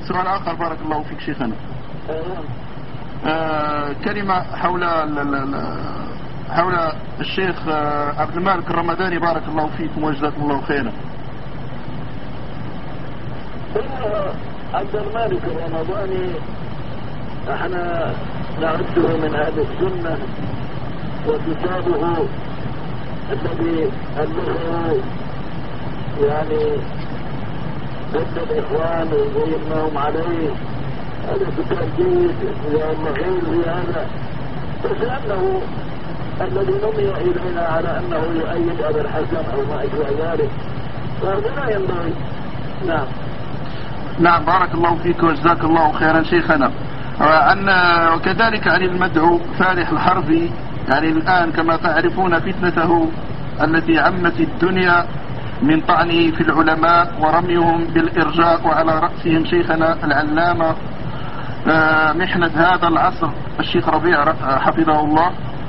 سؤال آخر بارك الله فيك شيخنا. كلمة حول الشيخ عبد المالك الرمضاني بارك الله فيكم وجزاكم الله خيرا. عبد المالك الرمضاني احنا نعده من اهل السنة، وكتابه الذي ألفه يعني ضد الإخوان ويقيمهم عليه، هذا كتاب جيد وهم غير في هذا، بس أنه الذي نمي إلينا على أنه يؤيد أبا الحسن أو ما أشبه ذلك، فهذا لا ينبغي. نعم. نعم بارك الله فيك وجزاك الله خيرا شيخنا. وكذلك عن المدعو فالح الحربي، يعني الآن كما تعرفون فتنته التي عمت الدنيا من طعنه في العلماء ورميهم بالإرجاء، وعلى رأسهم شيخنا العلامة محنة هذا العصر الشيخ ربيع حفظه الله.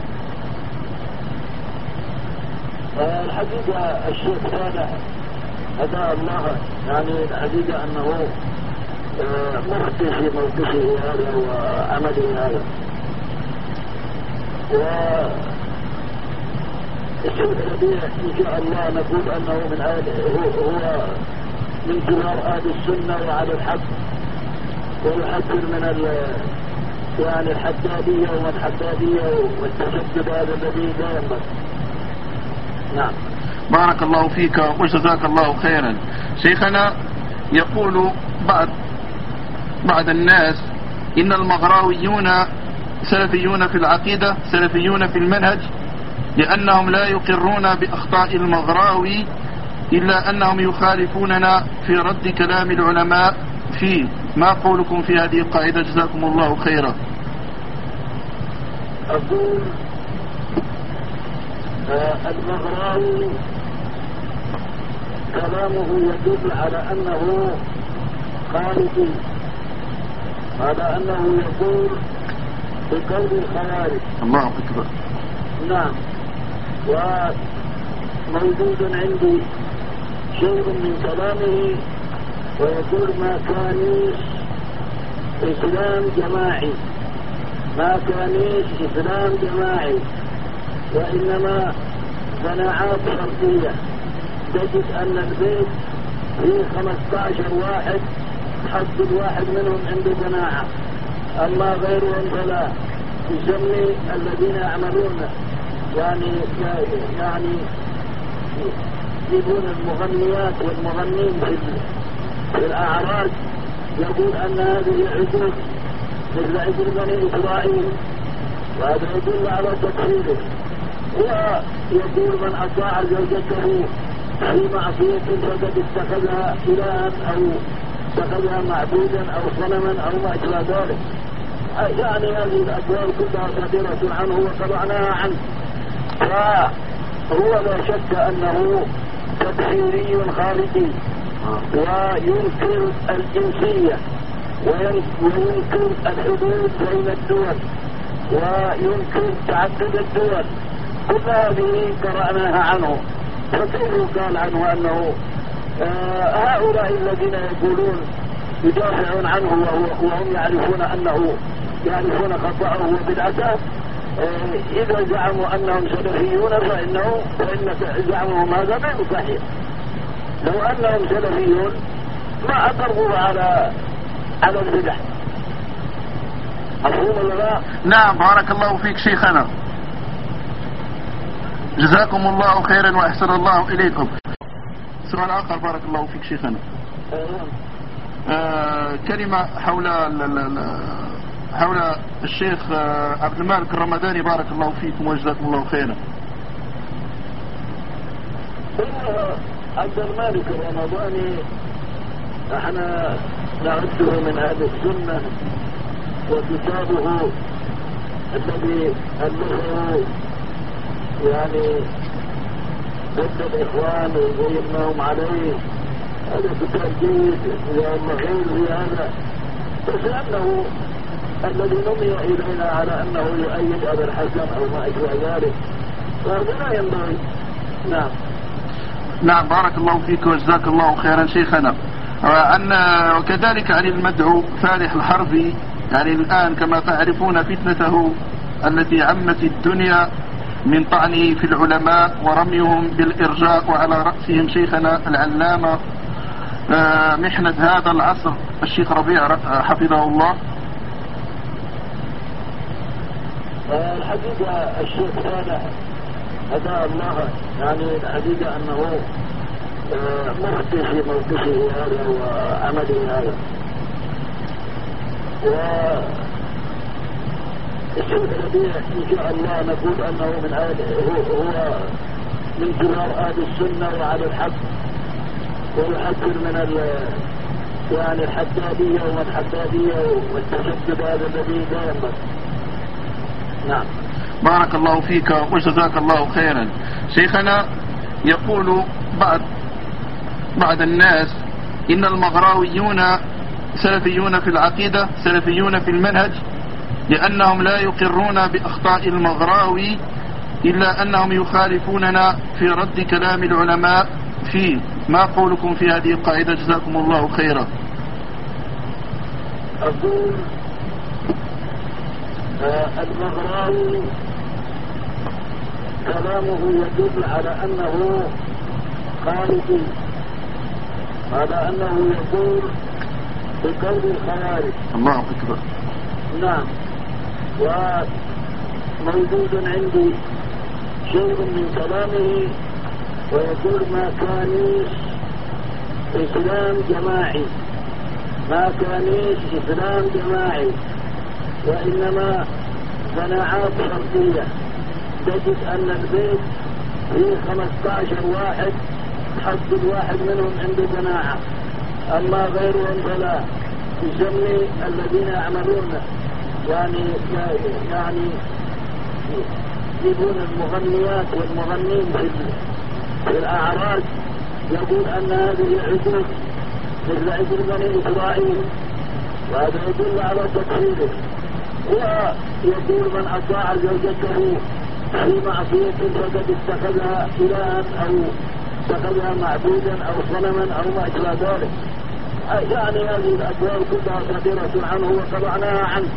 الحقيقة الشيخ فالح هداه الله، يعني الحقيقة أنه مخطئ في موقفه هذا وعمله هذا، والشيخ ربيع إن شاء الله نقول أنه من هو من كبار أهل السنة وعلى الحق، ويحذر من يعني الحدادية والحدادية والتشدد هذا الذي لا ينبغي. نعم بارك الله فيك وجزاك الله خيرا شيخنا. يقول بعض الناس إن المغراويون سلفيون في العقيدة، سلفيون في المنهج، لأنهم لا يقرون بأخطاء المغراوي إلا أنهم يخالفوننا في رد كلام العلماء فيه. ما قولكم في هذه القاعدة جزاكم الله خيرا؟ أقول المغراوي كلامه يدل على أنه خارجي، على أنه يقول بقول الخوارج. الله أكبر. نعم. وموجود عندي شيء من كلامه ويقول ما كانيش إسلام جماعي، ما كانيش إسلام جماعي، وإنما جماعات فردية. تجد أن البيت فيه 15 واحد، حد الواحد منهم عنده جماعة، أما غيرهم فلا. يسمي الذين يعملون يعني يجيبون المغنيات والمغنين في الأعراض، يقول أن هذه عجوز مثل عجل بني إسرائيل، وهذا يدل على تكفيره. ويقول من أطاع زوجته في معصية فقد اتخذها إلها أو اتخذها معبودا أو صنما أو ما إلى ذلك. يعني هذه الأقوال كلها صادرة عنه وطبعناها عنه، فهو لا شك أنه تكفيري خارجي، وينكر الجنسية، وينكر الحدود بين الدول، وينكر تعدد الدول. كل هذه قرأناها عنه، فكيف قال عنه أنه هؤلاء الذين يقولون يدافعون عنه وهم يعرفون أنه يعرفون خطأه وبدعته، إذا زعموا أنهم سلفيون فإن زعمهم هذا غير صحيح. لو أنهم سلفيون ما أقروا على البدع. مفهوم ولا لا؟ نعم بارك الله فيك شيخنا، جزاكم الله خيرا وأحسن الله إليكم. سؤال آخر بارك الله فيك شيخنا. كلمة حول الشيخ عبد المالك الرمضاني بارك الله فيكم وجزاكم الله خيرا. عبد المالك الرمضاني احنا نعده من اهل السنة، وكتابه الذي ألفه يعني ضد الإخوان ويقيمهم عليه، هذا كتاب جيد وهم غير في هذا، بس أنه الذي نمي إلينا على أنه يؤيد أبا الحسن أو ما أشبه ذلك، فهذا لا ينبغي. نعم. نعم بارك الله فيك وجزاك الله خيرا شيخنا. وكذلك عن المدعو فالح الحربي، يعني الآن كما تعرفون فتنته التي عمت الدنيا من طعنه في العلماء ورميهم بالإرجاء، وعلى رأسهم شيخنا العلامة محنة هذا العصر الشيخ ربيع حفظه الله. الحقيقة الشيخ صالح هداه الله، يعني الحقيقة أنه مخطئ في موقفه هذا وعمله هذا. والشيخ ربيع إن شاء الله نقول أنه من هو من كبار أهل السنة وعلى الحق، ويحذر من يعني الحدادية والحدادية والتشدد هذا الذي لا ينبغي. نعم. بارك الله فيك وجزاك الله خيرا. شيخنا يقول بعض الناس إن المغراويون سلفيون في العقيدة، سلفيون في المنهج، لأنهم لا يقرون بأخطاء المغراوي إلا أنهم يخالفوننا في رد كلام العلماء فيه. ما قولكم في هذه القاعدة جزاكم الله خيرا؟ أقول المغراوي كلامه يدل على أنه خارجي، على أنه يقول بقول الخوارج. الله أكبر. نعم. وموجود عندي شيء من كلامه ويقول ما كانيش إسلام جماعي، ما كانيش إسلام جماعي، وإنما جماعات فردية. تجد أن البيت فيه 15 واحد، حد الواحد منهم عنده جماعة، أما غيرهم فلا. يسمي الذين يعملون يعني يجيبون المغنيات والمغنين في الأعراض، يقول أن هذه عقوق مثل عقوق بني إسرائيل، وهذا يدل على تكفيره. ويقول من أطاع زوجته في معصية فقد اتخذها إلها أو اتخذها معبودا أو صنما أو ما إلى ذلك. يعني هذه الأقوال كلها صادرة عنه وطبعناها عنه،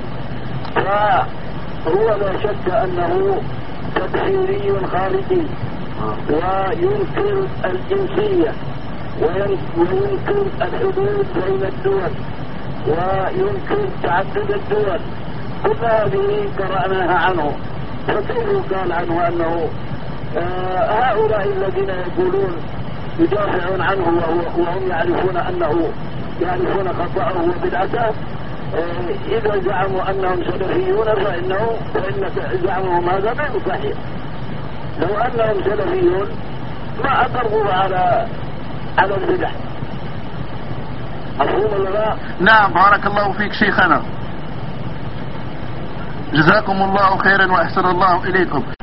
فهو لا شك أنه تكفيري خارجي، وينكر الجنسية، وينكر الحدود بين الدول، وينكر تعدد الدول. كل هذه قرأناها عنه. فكيف قال عنه أنه هؤلاء الذين يقولون يدافعون عنه وهم يعرفون خطأه وبدعته، إذا زعموا أنهم سلفيون فإن زعمهم هذا غير صحيح. لو أنهم سلفيون ما أقروا على البدع. مفهوم ولا لا؟ نعم. بارك الله فيك شيخنا، جزاكم الله خيرا وأحسن الله إليكم.